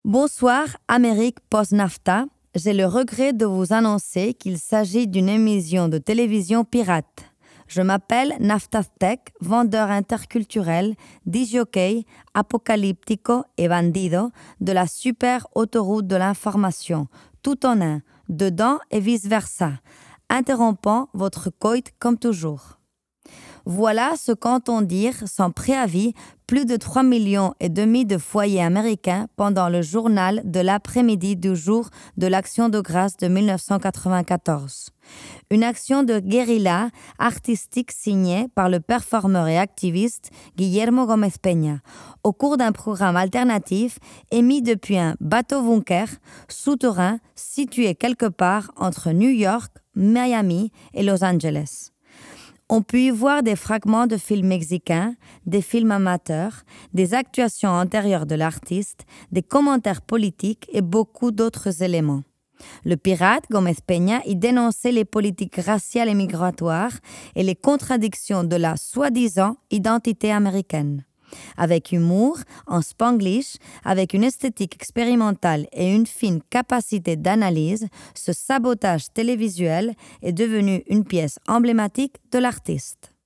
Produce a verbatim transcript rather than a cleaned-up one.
Bonsoir, Amérique post-NAFTA. J'ai le regret de vous annoncer qu'il s'agit d'une émission de télévision pirate. Je m'appelle Naftaztec, vendeur interculturel, disjockey, apocalyptico et bandido de la super autoroute de l'information, tout en un, dedans et vice-versa, interrompant votre coït comme toujours. Voilà ce qu'entend dire sans préavis plus de trois millions et demi de foyers américains pendant le journal de l'après-midi du jour de l'Action de grâce de dix-neuf cent quatre-vingt-quatorze. Une action de guérilla artistique signée par le performeur et activiste Guillermo Gómez Peña, au cours d'un programme alternatif émis depuis un bateau-bunker souterrain situé quelque part entre New York, Miami et Los Angeles. On peut y voir des fragments de films mexicains, des films amateurs, des actuations antérieures de l'artiste, des commentaires politiques et beaucoup d'autres éléments. Le pirate Gómez Peña y dénonçait les politiques raciales et migratoires et les contradictions de la soi-disant identité américaine. Avec humour, en spanglish, avec une esthétique expérimentale et une fine capacité d'analyse, ce sabotage télévisuel est devenu une pièce emblématique de l'artiste.